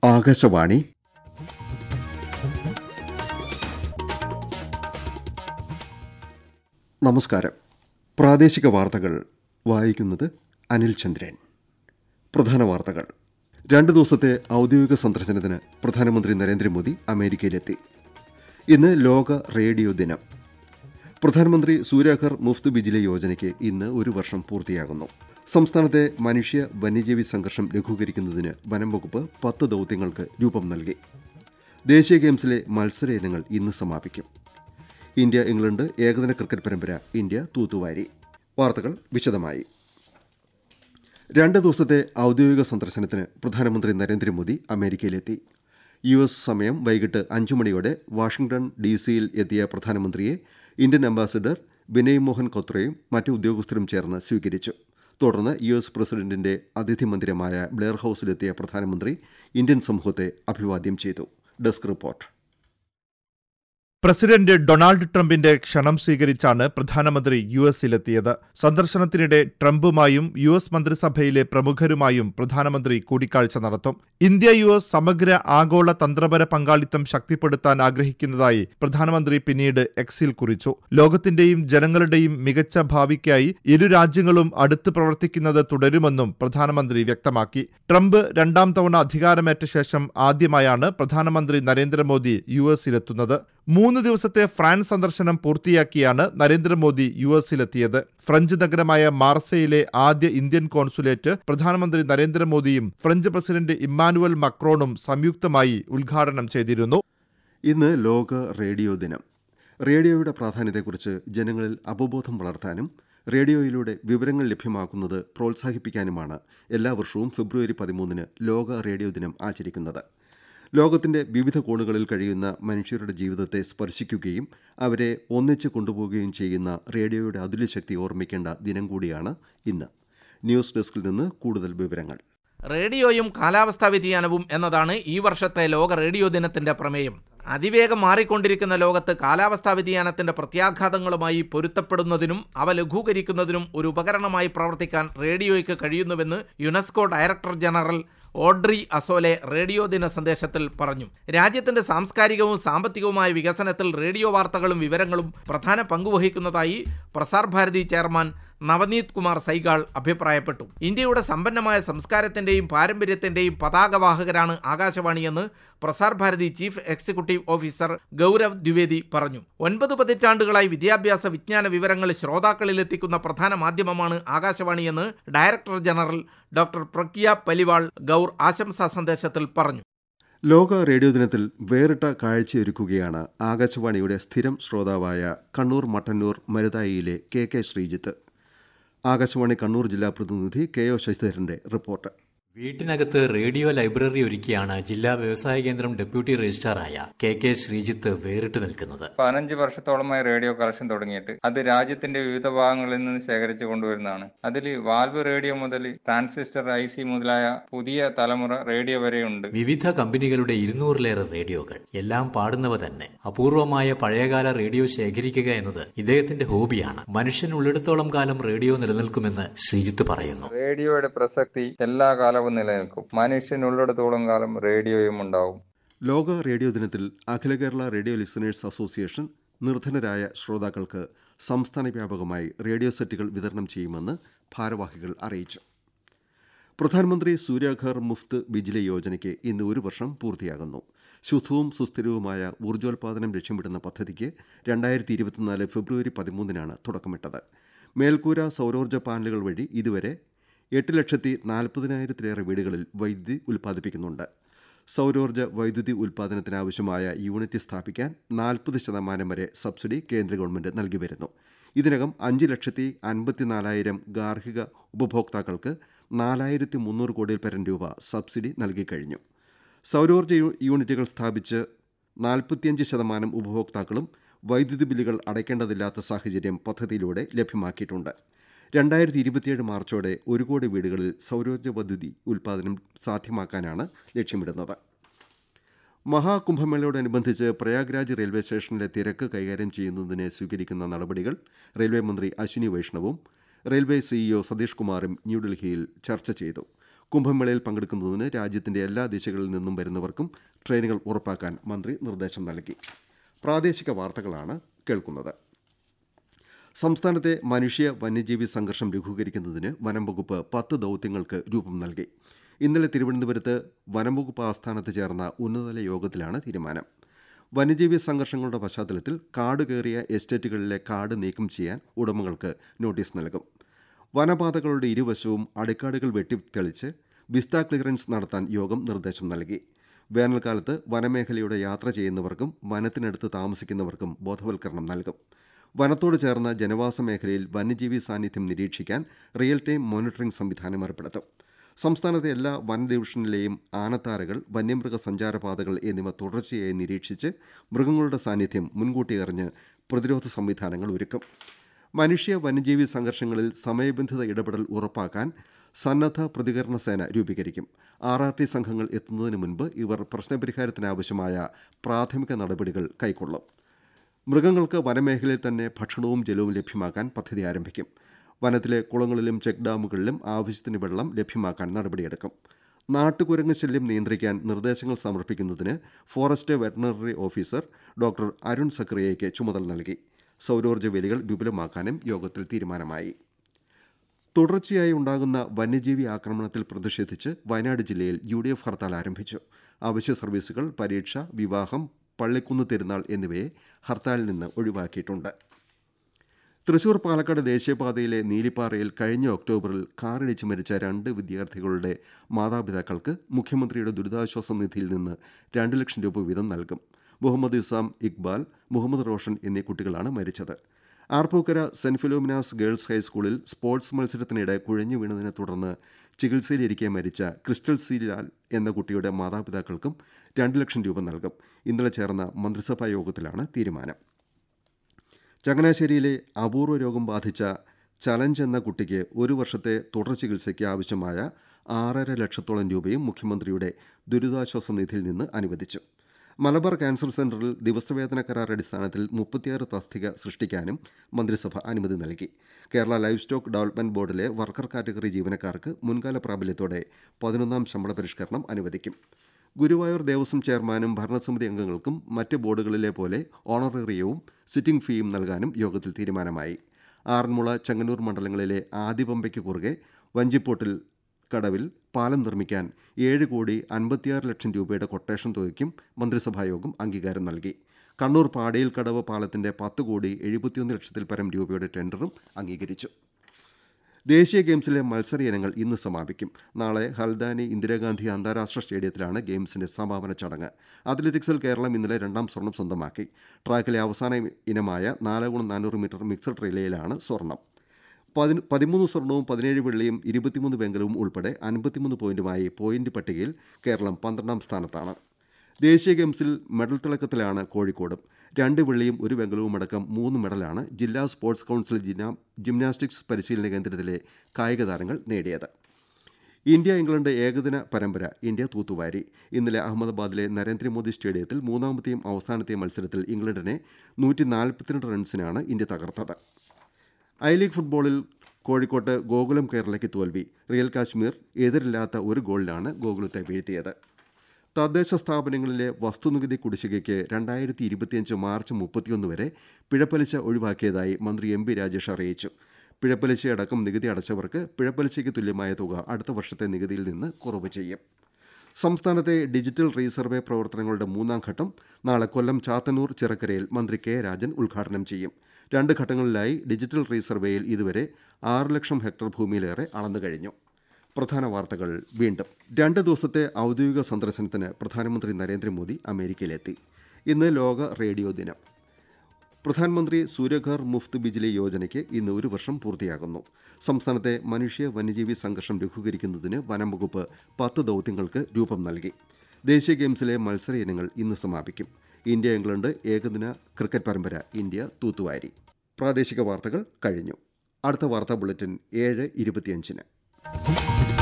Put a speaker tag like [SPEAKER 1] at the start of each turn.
[SPEAKER 1] ആകാശവാണി. നമസ്കാരം. പ്രാദേശിക വാർത്തകൾ വായിക്കുന്നത് അനിൽ ചന്ദ്രൻ. പ്രധാന വാർത്തകൾ. 2 ദിവസത്തെ ഔദ്യോഗിക സന്ദർശനത്തിന് പ്രധാനമന്ത്രി നരേന്ദ്രമോദി അമേരിക്കയിലെത്തി. ഇന്ന് ലോക റേഡിയോ ദിനം. പ്രധാനമന്ത്രി സൂര്യാഘർ മുഫ്ത് ബിജിലി യോജനയ്ക്ക് ഇന്ന് 1 വർഷം പൂർത്തിയാകുന്നു. സംസ്ഥാനത്തെ മനുഷ്യ വന്യജീവി സംഘർഷം ലഘൂകരിക്കുന്നതിന് വനം വകുപ്പ് 10 ദൌത്യങ്ങൾക്ക് രൂപം നൽകി. ദേശീയ ഗെയിംസിലെ മത്സര ഇനങ്ങൾ ഇന്ന് സമാപിക്കും. ഇന്ത്യ ഇംഗ്ലണ്ട് ഏകദിന ക്രിക്കറ്റ് പരമ്പര ഇന്ത്യ തൂത്തുവാരി. വാർത്തകൾ വിശദമായി. 2 ദിവസത്തെ ഔദ്യോഗിക സന്ദർശനത്തിന് പ്രധാനമന്ത്രി നരേന്ദ്രമോദി അമേരിക്കയിലെത്തി. US സമയം വൈകിട്ട് 5 മണിയോടെ വാഷിംഗ്ടൺ DC-യിൽ എത്തിയ പ്രധാനമന്ത്രിയെ ഇന്ത്യൻ അംബാസിഡർ വിനയ് മോഹൻ ക്വത്രയും മറ്റ് ഉദ്യോഗസ്ഥരും ചേർന്ന് സ്വീകരിച്ചു. തുടർന്ന് US പ്രസിഡന്റിന്റെ അതിഥി മന്ദിരമായ ബ്ലെയർ ഹൌസിലെത്തിയ പ്രധാനമന്ത്രി ഇന്ത്യൻ സമൂഹത്തെ അഭിവാദ്യം ചെയ്തു. Desk report.
[SPEAKER 2] പ്രസിഡന്റ് ഡൊണാൾഡ് ട്രംപിന്റെ ക്ഷണം സ്വീകരിച്ചാണ് പ്രധാനമന്ത്രി US-ലെത്തിയത്. സന്ദർശനത്തിനിടെ ട്രംപുമായും US മന്ത്രിസഭയിലെ പ്രമുഖരുമായും പ്രധാനമന്ത്രി കൂടിക്കാഴ്ച നടത്തും. ഇന്ത്യ-US സമഗ്ര ആഗോള തന്ത്രപര പങ്കാളിത്തം ശക്തിപ്പെടുത്താൻ ആഗ്രഹിക്കുന്നതായി പ്രധാനമന്ത്രി പിന്നീട് X-ൽ കുറിച്ചു. ലോകത്തിന്റെയും ജനങ്ങളുടെയും മികച്ച ഭാവിക്കായി ഇരു രാജ്യങ്ങളും അടുത്ത് പ്രവർത്തിക്കുന്നത് തുടരുമെന്നും പ്രധാനമന്ത്രി വ്യക്തമാക്കി. ട്രംപ് 2ാം തവണ അധികാരമേറ്റ ശേഷം ആദ്യമായാണ് പ്രധാനമന്ത്രി നരേന്ദ്രമോദി US-ലെത്തുന്നത്. 3 ദിവസത്തെ ഫ്രാൻസ് സന്ദർശനം പൂർത്തിയാക്കിയാണ് നരേന്ദ്രമോദി US-ലെത്തിയത്. ഫ്രഞ്ച് നഗരമായ മാർസയിലെ ആദ്യ ഇന്ത്യൻ കോൺസുലേറ്റ് പ്രധാനമന്ത്രി നരേന്ദ്രമോദിയും ഫ്രഞ്ച് പ്രസിഡന്റ് ഇമ്മാനുവൽ മക്രോണും സംയുക്തമായി ഉദ്ഘാടനം ചെയ്തിരുന്നു.
[SPEAKER 1] ഇന്ന് ലോക റേഡിയോ ദിനം. റേഡിയോയുടെ പ്രാധാന്യത്തെക്കുറിച്ച് ജനങ്ങളിൽ അവബോധം വളർത്താനും റേഡിയോയിലൂടെ വിവരങ്ങൾ ലഭ്യമാക്കുന്നത് പ്രോത്സാഹിപ്പിക്കാനുമാണ് എല്ലാ വർഷവും ഫെബ്രുവരി 13-ന് ലോക റേഡിയോ ദിനം ആചരിക്കുന്നത്. ലോകത്തിന്റെ വിവിധ കോണുകളിൽ കഴിയുന്ന മനുഷ്യരുടെ ജീവിതത്തെ സ്പർശിക്കുകയും അവരെ ഒന്നിച്ച് കൊണ്ടുപോവുകയും ചെയ്യുന്ന റേഡിയോയുടെ അതുല്യശക്തി ഓർമ്മിക്കേണ്ട ദിനം കൂടിയാണ് ഇന്ന്. ന്യൂസ് ഡെസ്കിൽ നിന്ന് കൂടുതൽ വിവരങ്ങൾ.
[SPEAKER 3] റേഡിയോയും കാലാവസ്ഥാ വ്യതിയാനവും എന്നതാണ് ഈ വർഷത്തെ ലോക റേഡിയോ ദിനത്തിന്റെ പ്രമേയം. അതിവേഗം മാറിക്കൊണ്ടിരിക്കുന്ന ലോകത്ത് കാലാവസ്ഥാ വ്യതിയാനത്തിന്റെ പ്രത്യാഘാതങ്ങളുമായി പൊരുത്തപ്പെടുന്നതിനും അവ ലഘൂകരിക്കുന്നതിനും ഒരു ഉപകരണമായി പ്രവർത്തിക്കാൻ റേഡിയോയ്ക്ക് കഴിയുന്നുവെന്ന് UNESCO director general Audrey Azoulay radio ദിന സന്ദേശത്തിൽ പറഞ്ഞു. രാജ്യത്തിന്റെ സാംസ്കാരികവും സാമ്പത്തികവുമായ വികസനത്തിൽ റേഡിയോ വാർത്തകളും വിവരങ്ങളും പ്രധാന പങ്കുവഹിക്കുന്നതായി പ്രസാർ ഭാരതി ചെയർമാൻ നവനീത് കുമാർ സൈഗാൾ അഭിപ്രായപ്പെട്ടു. ഇന്ത്യയുടെ സമ്പന്നമായ സംസ്കാരത്തിന്റെയും പാരമ്പര്യത്തിന്റെയും പതാകവാഹകരാണ് ആകാശവാണിയെന്ന് Prasar Bharati chief executive officer Gaurav Dwivedi പറഞ്ഞു. 9 പതിറ്റാണ്ടുകളായി വിദ്യാഭ്യാസ വിജ്ഞാന വിവരങ്ങൾ ശ്രോതാക്കളിലെത്തിക്കുന്ന പ്രധാന മാധ്യമമാണ് ആകാശവാണിയെന്ന് director general doctor Pragya Paliwal Gaur ആശംസാ സന്ദേശത്തിൽ പറഞ്ഞു.
[SPEAKER 1] ലോക റേഡിയോ ദിനത്തിൽ വേറിട്ട കാഴ്ചയൊരുക്കുകയാണ് ആകാശവാണിയുടെ സ്ഥിരം ശ്രോതാവായ കണ്ണൂർ മട്ടന്നൂർ മരുതായിയിലെ KK ശ്രീജിത്ത്. ആകാശവാണി കണ്ണൂർ ജില്ലാ പ്രതിനിധി KO ശശിധരന്റെ റിപ്പോർട്ട്.
[SPEAKER 4] വീട്ടിനകത്ത് റേഡിയോ ലൈബ്രറി ഒരുക്കിയാണ് ജില്ലാ വ്യവസായ കേന്ദ്രം ഡെപ്യൂട്ടി രജിസ്ട്രാറായ KK ശ്രീജിത്ത് വേറിട്ട് നിൽക്കുന്നത്.
[SPEAKER 5] 15 വർഷത്തോളമായി റേഡിയോ കളക്ഷൻ തുടങ്ങിയിട്ട് അത് രാജ്യത്തിന്റെ വിവിധ ഭാഗങ്ങളിൽ നിന്ന് ശേഖരിച്ചു കൊണ്ടുവരുന്നതാണ്. അതിൽ വാൽവ് റേഡിയോ മുതൽ ട്രാൻസിസ്റ്റർ IC മുതലായ പുതിയ തലമുറ റേഡിയോ വരെയുണ്ട്.
[SPEAKER 4] വിവിധ കമ്പനികളുടെ 200-ലേറെ റേഡിയോകൾ, എല്ലാം പാടുന്നവ തന്നെ. അപൂർവമായ പഴയകാല റേഡിയോ ശേഖരിക്കുക എന്നത് ഇദ്ദേഹത്തിന്റെ ഹോബിയാണ്. മനുഷ്യൻ ഉള്ളിടത്തോളം കാലം റേഡിയോ നിലനിൽക്കുമെന്ന് ശ്രീജിത്ത് പറയുന്നു.
[SPEAKER 5] റേഡിയോയുടെ പ്രസക്തി എല്ലാ കാലവും നിലനിൽക്കും. മനുഷ്യനുള്ളിടത്തോളം കാലം റേഡിയോയും ഉണ്ടാവും.
[SPEAKER 1] ലോക റേഡിയോ ദിനത്തിൽ അഖില കേരള റേഡിയോ ലിസണേഴ്സ് അസോസിയേഷൻ നിർധനരായ ശ്രോതാക്കൾക്ക് സംസ്ഥാന വ്യാപകമായി റേഡിയോ സെറ്റുകൾ വിതരണം ചെയ്യുമെന്ന് ഭാരവാഹികൾ അറിയിച്ചു. പ്രധാനമന്ത്രി സൂര്യാഘർ മുഫ്ത് ബിജിലി യോജനയ്ക്ക് ഇന്ന് 1 വർഷം പൂർത്തിയാകുന്നു. ശുദ്ധവും സുസ്ഥിരവുമായ ഊർജ്ജോൽപാദനം ലക്ഷ്യമിടുന്ന പദ്ധതിക്ക് 2024 ഫെബ്രുവരി 13-നാണ് തുടക്കമിട്ടത്. മേൽക്കൂര സൗരോർജ്ജ പാനലുകൾ വഴി ഇതുവരെ 8,40,000-ലേറെ വീടുകളിൽ വൈദ്യുതി ഉൽപ്പാദിപ്പിക്കുന്നുണ്ട്. സൗരോർജ്ജ വൈദ്യുതി ഉൽപ്പാദനത്തിനാവശ്യമായ യൂണിറ്റ് സ്ഥാപിക്കാൻ 40% വരെ സബ്സിഡി കേന്ദ്ര ഗവൺമെന്റ് നൽകി വരുന്നു. ഇതിനകം 5,54,000 ഗാർഹിക ഉപഭോക്താക്കൾക്ക് 4,300 കോടി രൂപ സബ്സിഡി നൽകിക്കഴിഞ്ഞു. സൗരോർജ്ജ യൂണിറ്റുകൾ സ്ഥാപിച്ച് 45% ഉപഭോക്താക്കളും വൈദ്യുതി ബില്ലുകൾ അടയ്ക്കേണ്ടതില്ലാത്ത സാഹചര്യം പദ്ധതിയിലൂടെ ലഭ്യമാക്കിയിട്ടുണ്ട്. 2027 മാർച്ചോടെ 1 കോടി വീടുകളിൽ സൗരോർജ്ജ വൈദ്യുതി ഉൽപ്പാദനം സാധ്യമാക്കാനാണ് ലക്ഷ്യമിടുന്നത്. മഹാകുംഭമേളയോടനുബന്ധിച്ച് പ്രയാഗ്രാജ് റെയിൽവേ സ്റ്റേഷനിലെ തിരക്ക് കൈകാര്യം ചെയ്യുന്നതിന് സ്വീകരിക്കുന്ന നടപടികൾ റെയിൽവേ മന്ത്രി അശ്വിനി വൈഷ്ണവും റെയിൽവേ CEO സതീഷ് കുമാറും ന്യൂഡൽഹിയിൽ ചർച്ച ചെയ്തു. കുംഭമേളയിൽ പങ്കെടുക്കുന്നതിന് രാജ്യത്തിന്റെ എല്ലാ ദിശകളിൽ നിന്നും വരുന്നവർക്കും ട്രെയിനുകൾ ഉറപ്പാക്കാൻ മന്ത്രി നിർദ്ദേശം നൽകി. പ്രാദേശിക വാർത്തകളാണ് കേൾക്കുന്നത്. സംസ്ഥാനത്തെ മനുഷ്യ വന്യജീവി സംഘർഷം ലഘൂകരിക്കുന്നതിന് വനം വകുപ്പ് 10 ദൌത്യങ്ങൾക്ക് രൂപം നൽകി. ഇന്നലെ തിരുവനന്തപുരത്ത് വനം വകുപ്പ് ആസ്ഥാനത്ത് ചേർന്ന ഉന്നതതല യോഗത്തിലാണ് തീരുമാനം. വന്യജീവി സംഘർഷങ്ങളുടെ പശ്ചാത്തലത്തിൽ കാട് കയറിയ എസ്റ്റേറ്റുകളിലെ കാട് നീക്കം ചെയ്യാൻ ഉടമകൾക്ക് നോട്ടീസ് നൽകും. വനപാതകളുടെ ഇരുവശവും അടിക്കാടുകൾ വെട്ടിത്തെളിച്ച് വിസ്ത ക്ലിയറൻസ് നടത്താൻ യോഗം നിർദ്ദേശം നൽകി. വേനൽക്കാലത്ത് വനമേഖലയുടെ യാത്ര ചെയ്യുന്നവർക്കും വനത്തിനടുത്ത് താമസിക്കുന്നവർക്കും ബോധവൽക്കരണം നൽകും. വനത്തോട് ചേർന്ന ജനവാസ മേഖലയിൽ വന്യജീവി സാന്നിധ്യം നിരീക്ഷിക്കാൻ റിയൽ ടൈം മോണിറ്ററിംഗ് സംവിധാനം ഏർപ്പെടുത്തും. സംസ്ഥാനത്തെ എല്ലാ വന ഡിവിഷനിലെയും ആനത്താരകൾ, വന്യമൃഗ സഞ്ചാരപാതകൾ എന്നിവ തുടർച്ചയായി നിരീക്ഷിച്ച് മൃഗങ്ങളുടെ സാന്നിധ്യം മുൻകൂട്ടി അറിഞ്ഞ് പ്രതിരോധ സംവിധാനങ്ങൾ ഒരുക്കും. മനുഷ്യ വന്യജീവി സംഘർഷങ്ങളിൽ സമയബന്ധിത ഇടപെടൽ ഉറപ്പാക്കാൻ സന്നദ്ധ പ്രതികരണ സേന രൂപീകരിക്കും. RRT സംഘങ്ങൾ എത്തുന്നതിന് മുൻപ് ഇവർ പ്രശ്നപരിഹാരത്തിനാവശ്യമായ പ്രാഥമിക നടപടികൾ കൈക്കൊള്ളും. മൃഗങ്ങൾക്ക് വനമേഖലയിൽ തന്നെ ഭക്ഷണവും ജലവും ലഭ്യമാക്കാൻ പദ്ധതി ആരംഭിക്കും. വനത്തിലെ കുളങ്ങളിലും ചെക്ക് ഡാമുകളിലും ആവശ്യത്തിന് വെള്ളം ലഭ്യമാക്കാൻ നടപടിയെടുക്കും. നാട്ടുകുരങ്ങ് ശല്യം നിയന്ത്രിക്കാൻ നിർദ്ദേശങ്ങൾ സമർപ്പിക്കുന്നതിന് forest veterinary officer doctor Arun സക്രിയയ്ക്ക് ചുമതല നൽകി. സൗരോർജ്ജ വേലികൾ വിപുലമാക്കാനും യോഗത്തിൽ തീരുമാനമായി. തുടർച്ചയായി ഉണ്ടാകുന്ന വന്യജീവി ആക്രമണത്തിൽ പ്രതിഷേധിച്ച് വയനാട് ജില്ലയിൽ UDF ഹർത്താൽ ആരംഭിച്ചു. അവശ്യ സർവീസുകൾ, പരീക്ഷ, വിവാഹം, പള്ളിക്കുന്ന് തിരുനാൾ എന്നിവയെ ഹർത്താലിൽ നിന്ന് ഒഴിവാക്കിയിട്ടുണ്ട്. തൃശൂർ പാലക്കാട് ദേശീയപാതയിലെ നീലിപ്പാറയിൽ കഴിഞ്ഞ ഒക്ടോബറിൽ കാറിടിച്ച് മരിച്ച 2 വിദ്യാർത്ഥികളുടെ മാതാപിതാക്കൾക്ക് മുഖ്യമന്ത്രിയുടെ ദുരിതാശ്വാസ നിധിയിൽ നിന്ന് 2 ലക്ഷം രൂപ വീതം നൽകും. മുഹമ്മദ് ഇസാം, ഇക്ബാൽ, മുഹമ്മദ് റോഷൻ എന്നീ കുട്ടികളാണ് മരിച്ചത്. ആർപ്പൂക്കര സെന്റ് ഫിലോമിനാസ് ഗേൾസ് ഹൈസ്കൂളിൽ സ്പോർട്സ് മത്സരത്തിനിടെ കുഴഞ്ഞു വീണതിനെ തുടർന്ന് ചികിത്സയിലിരിക്കെ മരിച്ച ക്രിസ്റ്റൽ സി ലാൽ എന്ന കുട്ടിയുടെ മാതാപിതാക്കൾക്കും 2 ലക്ഷം രൂപ നൽകും. ഇന്നലെ ചേർന്ന മന്ത്രിസഭാ യോഗത്തിലാണ് തീരുമാനം. ചങ്ങനാശ്ശേരിയിലെ അപൂർവ രോഗം ബാധിച്ച ചലഞ്ച് എന്ന കുട്ടിക്ക് 1 വർഷത്തെ തുടർ ചികിത്സയ്ക്ക് ആവശ്യമായ 6.5 ലക്ഷത്തോളം രൂപയും മുഖ്യമന്ത്രിയുടെ ദുരിതാശ്വാസ നിധിയിൽ നിന്ന് അനുവദിച്ചു. മലബാർ ക്യാൻസർ സെന്ററിൽ ദിവസവേതന കരാർ അടിസ്ഥാനത്തിൽ 36 തസ്തിക സൃഷ്ടിക്കാനും മന്ത്രിസഭ അനുമതി നൽകി. കേരള ലൈഫ് സ്റ്റോക്ക് ഡെവലപ്മെന്റ് ബോർഡിലെ വർക്കർ കാറ്റഗറി ജീവനക്കാർക്ക് മുൻകാല പ്രാബല്യത്തോടെ 11ാം ശമ്പള പരിഷ്കരണം അനുവദിക്കും. ഗുരുവായൂർ ദേവസ്വം ചെയർമാനും ഭരണസമിതി അംഗങ്ങൾക്കും മറ്റ് ബോർഡുകളിലെ പോലെ ഓണറേറിയവും സിറ്റിംഗ് ഫീയും നൽകാനും യോഗത്തിൽ തീരുമാനമായി. ആറന്മുള, ചെങ്ങന്നൂർ മണ്ഡലങ്ങളിലെ ആദിപമ്പയ്ക്ക് കുറുകെ വഞ്ചിപ്പോട്ടിൽ കടവിൽ പാലം നിർമ്മിക്കാൻ 7,56 ലക്ഷം രൂപയുടെ കൊട്ടേഷൻ തുകയ്ക്കും മന്ത്രിസഭായോഗം അംഗീകാരം നൽകി. കണ്ണൂർ പാടയിൽ കടവ് പാലത്തിന്റെ 10,71 ലക്ഷത്തിൽ പരം രൂപയുടെ ടെൻഡറും അംഗീകരിച്ചു. ദേശീയ ഗെയിംസിലെ മത്സര ഇനങ്ങൾ ഇന്ന് സമാപിക്കും. നാളെ ഹൽദാനി ഇന്ദിരാഗാന്ധി അന്താരാഷ്ട്ര സ്റ്റേഡിയത്തിലാണ് ഗെയിംസിന്റെ സമാപന ചടങ്ങ്. അത്ലറ്റിക്സിൽ കേരളം ഇന്നലെ 2ാം സ്വർണം സ്വന്തമാക്കി. ട്രാക്കിലെ അവസാന ഇനമായ 4x400 മീറ്റർ മിക്സഡ് റിലേയിലാണ് സ്വർണം. 13 സ്വർണവും 17 വെള്ളിയും 23 വെങ്കലവും ഉൾപ്പെടെ 53 പോയിന്റുമായി പോയിന്റ് പട്ടികയിൽ കേരളം 12ാം സ്ഥാനത്താണ്. ദേശീയ ഗെയിംസിൽ മെഡൽ തിളക്കത്തിലാണ് കോഴിക്കോട്. 2 വെള്ളിയും 1 വെങ്കലവും അടക്കം 3 മെഡലാണ് ജില്ലാ സ്പോർട്സ് കൌൺസിൽ ജിംനാസ്റ്റിക്സ് പരിശീലന കേന്ദ്രത്തിലെ കായിക താരങ്ങൾ നേടിയത്. ഇന്ത്യ ഇംഗ്ലണ്ട് ഏകദിന പരമ്പര ഇന്ത്യ തൂത്തുവാരി. ഇന്നലെ അഹമ്മദാബാദിലെ നരേന്ദ്രമോദി സ്റ്റേഡിയത്തിൽ 3ാമത്തെയും അവസാനത്തെയും മത്സരത്തിൽ ഇംഗ്ലണ്ടിനെ 142 റൺസിനാണ് ഇന്ത്യ തകർത്തത്. ഐ-ലീഗ് ഫുട്ബോളിൽ കോഴിക്കോട്ട് ഗോകുലം കേരളയ്ക്ക് തോൽവി. റിയൽ കാശ്മീർ എതിരില്ലാത്ത 1 ഗോളിനാണ് ഗോകുലത്തെ വീഴ്ത്തിയത്. തദ്ദേശ സ്ഥാപനങ്ങളിലെ വസ്തുനികുതി കുടിശ്ശികയ്ക്ക് 2025 മാർച്ച് 31 വരെ പിഴപ്പലിശ ഒഴിവാക്കിയതായി മന്ത്രി MB രാജേഷ് അറിയിച്ചു. പിഴപ്പലിശയടക്കം നികുതി അടച്ചവർക്ക് പിഴപ്പലിശയ്ക്ക് തുല്യമായ തുക അടുത്ത വർഷത്തെ നികുതിയിൽ നിന്ന് കുറവ് ചെയ്യും. സംസ്ഥാനത്തെ ഡിജിറ്റൽ റീസർവേ പ്രവർത്തനങ്ങളുടെ 3ാം ഘട്ടം നാളെ കൊല്ലം ചാത്തന്നൂർ ചിറക്കരയിൽ മന്ത്രി K രാജൻ ഉദ്ഘാടനം ചെയ്യും. 2 ഘട്ടങ്ങളിലായി ഡിജിറ്റൽ റീസർവേയിൽ ഇതുവരെ 6 ലക്ഷം ഹെക്ടർ ഭൂമിയിലേറെ അളന്നു കഴിഞ്ഞു. പ്രധാന വാർത്തകൾ വീണ്ടും. 2 ദിവസത്തെ ഔദ്യോഗിക സന്ദർശനത്തിന് പ്രധാനമന്ത്രി നരേന്ദ്രമോദി അമേരിക്കയിലെത്തി. ഇന്ന് ലോക റേഡിയോ ദിനം. പ്രധാനമന്ത്രി സൂര്യഘർ മുഫ്ത് ബിജ്ലി യോജനയ്ക്ക് ഇന്ന് 1 വർഷം പൂർത്തിയാകുന്നു. സംസ്ഥാനത്തെ മനുഷ്യ വന്യജീവി സംഘർഷം ലഘൂകരിക്കുന്നതിന് വനം വകുപ്പ് 10 ദൌത്യങ്ങൾക്ക് രൂപം നൽകി. ദേശീയ ഗെയിംസിലെ മത്സര ഇനങ്ങൾ ഇന്ന് സമാപിക്കും. ഇന്ത്യ ഇംഗ്ലണ്ട് ഏകദിന ക്രിക്കറ്റ് പരമ്പര ഇന്ത്യ തൂത്തുവാരി. പ്രാദേശിക വാർത്തകൾ കഴിഞ്ഞു. അടുത്ത വാർത്താ ബുള്ളറ്റിൻ 7:25-ന്.